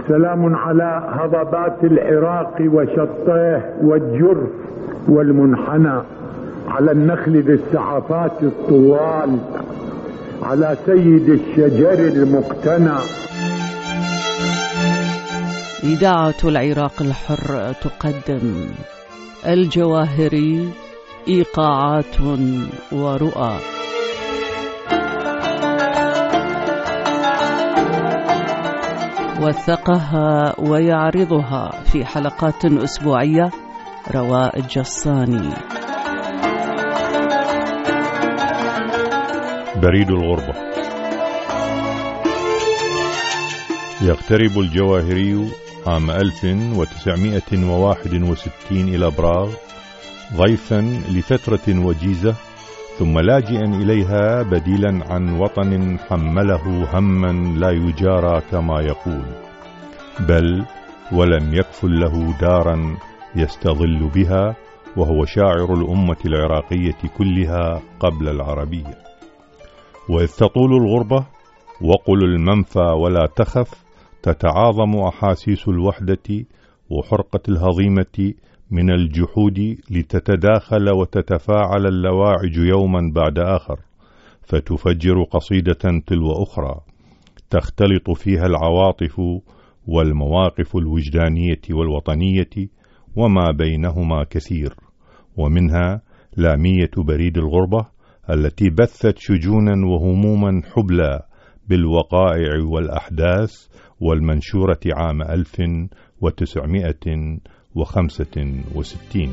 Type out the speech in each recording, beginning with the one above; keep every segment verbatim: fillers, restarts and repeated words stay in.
سلام على هضبات العراق وشطيه والجرف والمنحنى، على النخل ذي السعفات الطوال، على سيد الشجر المقتنى. إذاعة العراق الحر تقدم الجواهري، إيقاعات ورؤى. وثقها ويعرضها في حلقات أسبوعية رواء الجصاني. بريد الغربة. يقترب الجواهري عام ألف وتسعمائة وواحد وستين إلى براغ ضيفا لفترة وجيزة، ثم لاجئا إليها بديلا عن وطن حمله هما لا يجارى كما يقول، بل ولم يكفل له دارا يستظل بها، وهو شاعر الأمة العراقية كلها قبل العربية. وإذ تطول الغربة وقل المنفى ولا تخف، تتعاظم أحاسيس الوحدة وحرقة الهضيمة من الجحود، لتتداخل وتتفاعل اللواعج يوما بعد آخر، فتفجر قصيدة تلو أخرى تختلط فيها العواطف والمواقف الوجدانية والوطنية، وما بينهما كثير، ومنها لامية بريد الغربة التي بثت شجونا وهموما حبلى بالوقائع والأحداث، والمنشورة عام ألف وتسعمائة وخمسة وستين.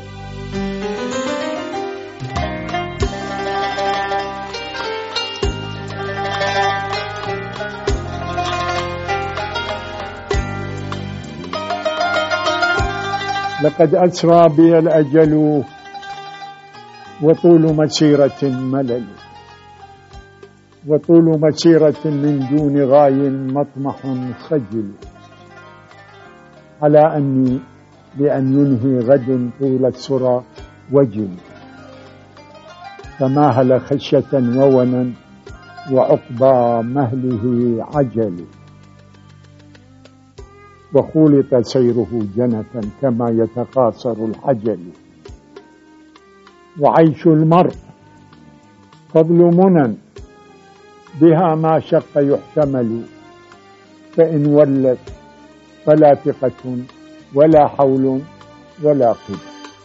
لقد أسرى بي الأجل وطول مسيرة ملل، وطول مسيرة من دون غاية مطمح خجل، على أني لأن ينهي غد طول السرى وجل، فماهل خشية وونا وعقبى مهله عجل، وخولط سيره جنة كما يتقاصر الحجل، وعيش المرء فضل منى بها ما شق يحتمل، فإن ولت فلا ثقة ولا حول ولا قوة.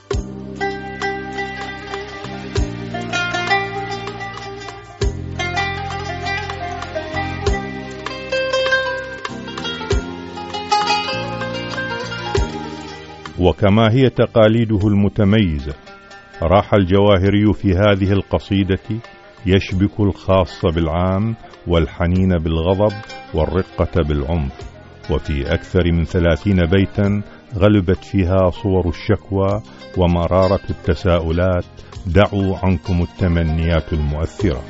وكما هي تقاليده المتميزة، راح الجواهري في هذه القصيدة يشبك الخاص بالعام والحنين بالغضب والرقة بالعنف، وفي أكثر من ثلاثين بيتا غلبت فيها صور الشكوى ومرارة التساؤلات. دعوا عنكم التمنيات المؤثرة.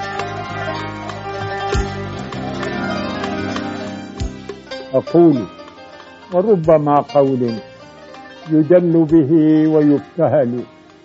أقول وربما قول يدل به ويبتهل،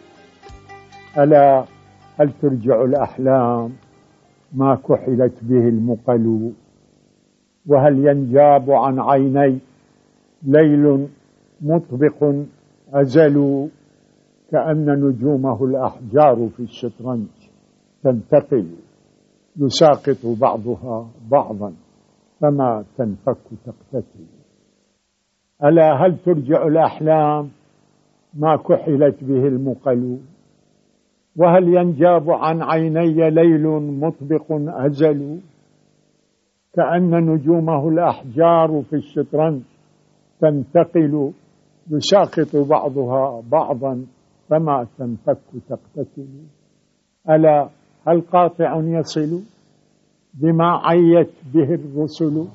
ألا هل ترجع الأحلام ما كحلت به المقل، وهل ينجاب عن عيني ليل مطبق أزل، كأن نجومه الأحجار في الشطرنج تنتقل، يساقط بعضها بعضا فما تنفك تقتتل. ألا هل ترجع الأحلام ما كحلت به المقل، وهل ينجاب عن عيني ليل مطبق أزل، كأن نجومه الأحجار في الشطرنج تنتقل، يساقط بعضها بعضا فما تنفك تقتتل. ألا هل قاطع يصل بما عيت به الرسل،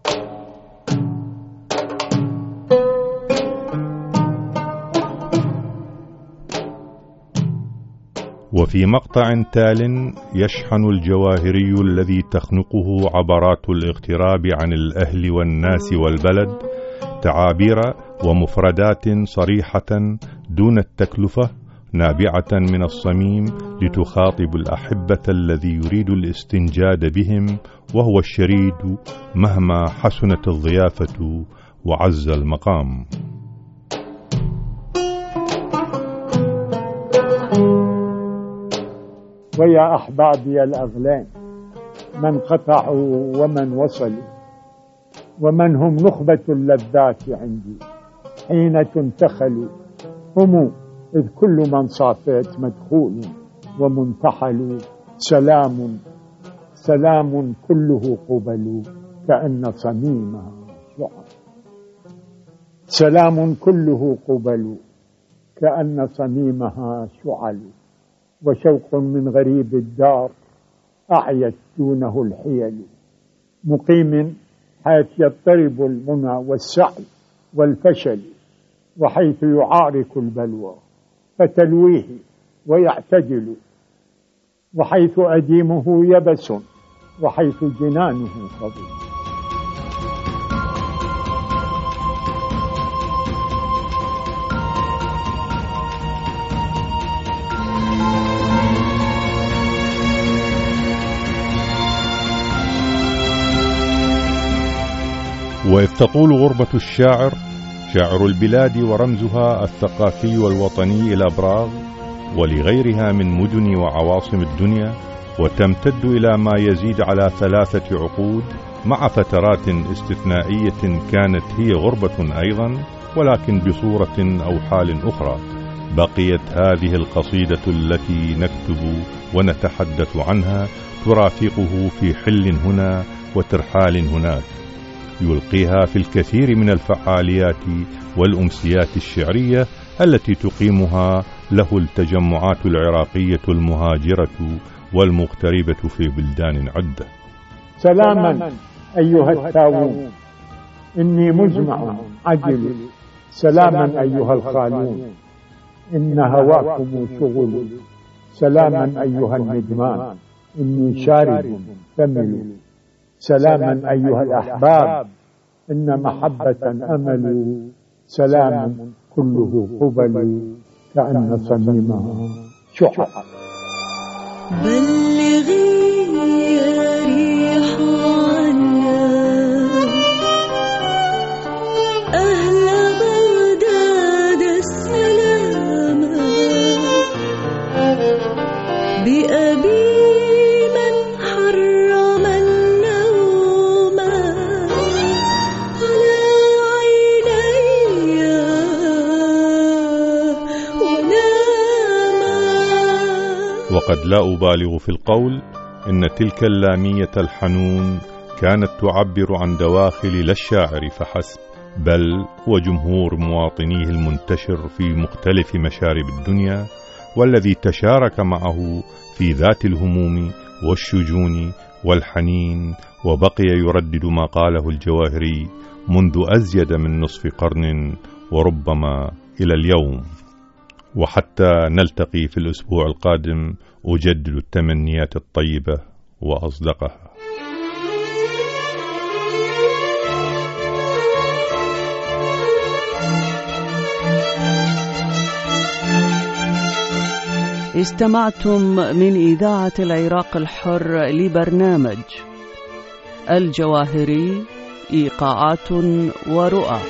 وفي مقطع تال يشحن الجواهري الذي تخنقه عبرات الاغتراب عن الأهل والناس والبلد تعابير ومفردات صريحة دون التكلفة، نابعة من الصميم لتخاطب الأحبة الذي يريد الاستنجاد بهم وهو الشريد مهما حسنت الضيافة وعز المقام. ويا أحبابي الأغلام، من قطعوا ومن وصلوا، ومن هم نخبة اللذات عندي حين تنتخلوا، هم إذ كل من صافيت مدخول ومنتحل، سلام سلام كله قبل كأن صميمها شعل، سلام كله قبل كأن صميمها شعل، وشوق من غريب الدار أعيت دونه الحيل، مقيم حيث يضطرب المنى والسعي والفشل، وحيث يعارك البلوى فتلويه ويعتدل، وحيث أديمه يبس وحيث جنانه فضيل. وإذ تطول غربة الشاعر شاعر البلاد ورمزها الثقافي والوطني إلى براغ ولغيرها من مدن وعواصم الدنيا، وتمتد إلى ما يزيد على ثلاثة عقود مع فترات استثنائية كانت هي غربة أيضا، ولكن بصورة أو حال أخرى، بقيت هذه القصيدة التي نكتب ونتحدث عنها ترافقه في حل هنا وترحال هناك، يلقيها في الكثير من الفعاليات والأمسيات الشعرية التي تقيمها له التجمعات العراقية المهاجرة والمغتربة في بلدان عدة. سلاما أيها التاوون، إني مجمع عجل، سلاما أيها الخالون، إن هواكم شغل، سلاما أيها الندمان، إني شارب ثمل، سلاما أيها الأحباب، إن محبة أمل، سلام كله قبل كأن صميمها شعل. بلغي يا ريح عنا أهل بغداد السلام، بأبي وقد لا أبالغ في القول إن تلك اللامية الحنون كانت تعبر عن دواخل لا الشاعر فحسب، بل وجمهور مواطنيه المنتشر في مختلف مشارب الدنيا، والذي تشارك معه في ذات الهموم والشجون والحنين، وبقي يردد ما قاله الجواهري منذ أزيد من نصف قرن وربما إلى اليوم. وحتى نلتقي في الأسبوع القادم أجدد التمنيات الطيبة وأصدقها. استمعتم من إذاعة العراق الحر لبرنامج الجواهري إيقاعات ورؤى.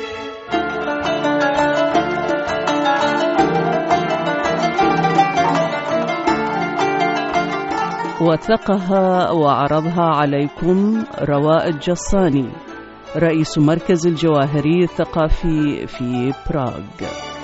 وثقها وعرضها عليكم رواء الجصاني، رئيس مركز الجواهري الثقافي في براغ.